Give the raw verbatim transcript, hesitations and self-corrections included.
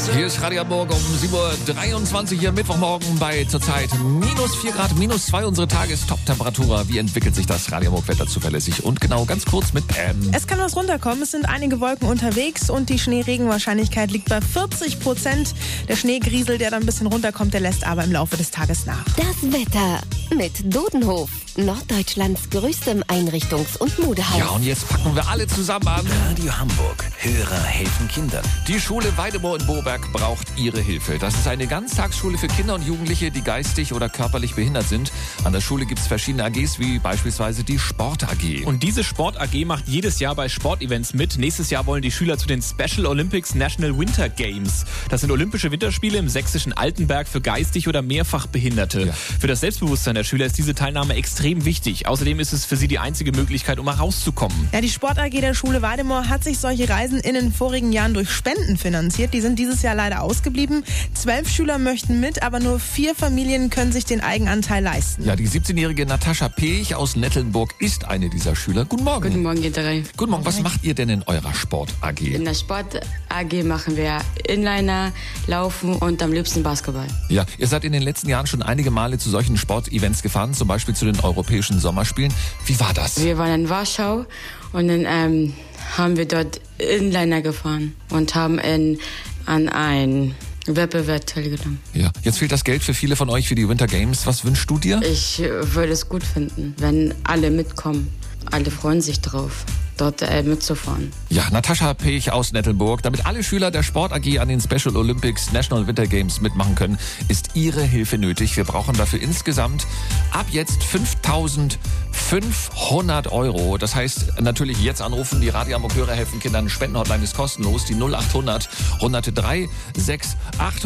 Hier ist Radio Hamburg um sieben Uhr dreiundzwanzig hier Mittwochmorgen bei zurzeit minus vier Grad, minus zwei unsere Tagestop-Temperatur. Wie entwickelt sich das Radio Hamburg Wetter zuverlässig? Und genau, ganz kurz mit Pam. Es kann was runterkommen, es sind einige Wolken unterwegs und die Schneeregenwahrscheinlichkeit liegt bei vierzig Prozent. Der Schneegriesel, der dann ein bisschen runterkommt, der lässt aber im Laufe des Tages nach. Das Wetter mit Dodenhof, Norddeutschlands größtem Einrichtungs- und Modehaus. Ja, und jetzt packen wir alle zusammen an. Radio Hamburg. Hörer helfen Kindern. Die Schule Weidemoor in Boberg braucht Ihre Hilfe. Das ist eine Ganztagsschule für Kinder und Jugendliche, die geistig oder körperlich behindert sind. An der Schule gibt es verschiedene A Gs, wie beispielsweise die Sport A G. Und diese Sport A G macht jedes Jahr bei Sportevents mit. Nächstes Jahr wollen die Schüler zu den Special Olympics National Winter Games. Das sind olympische Winterspiele im sächsischen Altenberg für geistig oder mehrfach Behinderte. Ja. Für das Selbstbewusstsein der Schüler ist diese Teilnahme extrem wichtig. Außerdem ist es für sie die einzige Möglichkeit, um mal rauszukommen. Ja, die Sport A G der Schule Weidemoor hat sich solche Reisen in den vorigen Jahren durch Spenden finanziert. Die sind dieses Jahr leider ausgeblieben. Zwölf Schüler möchten mit, aber nur vier Familien können sich den Eigenanteil leisten. Ja, die siebzehnjährige Natascha Pech aus Nettelnburg ist eine dieser Schüler. Guten Morgen. Guten Morgen, ihr drei. Guten Morgen. Was macht ihr denn in eurer Sport A G? In der Sport A G machen wir Inliner, Laufen und am liebsten Basketball. Ja, ihr seid in den letzten Jahren schon einige Male zu solchen Sportevents gefahren, zum Beispiel zu den Europäischen Sommerspielen. Wie war das? Wir waren in Warschau und dann ähm, haben wir dort Inliner gefahren und haben in, an einen Wettbewerb teilgenommen. Ja, jetzt fehlt das Geld für viele von euch für die Winter Games. Was wünschst du dir? Ich äh, würde es gut finden, wenn alle mitkommen. Alle freuen sich drauf, dort äh, mitzufahren. Ja, Natascha Pech aus Nettelburg. Damit alle Schüler der Sport A G an den Special Olympics National Winter Games mitmachen können, ist ihre Hilfe nötig. Wir brauchen dafür insgesamt ab jetzt fünftausendfünfhundert Euro. Das heißt, natürlich jetzt anrufen. Die Radio Hamburg Hörer helfen Kindern. Spendenhotline ist kostenlos. Die null acht hundert, hundert drei, sechs, acht.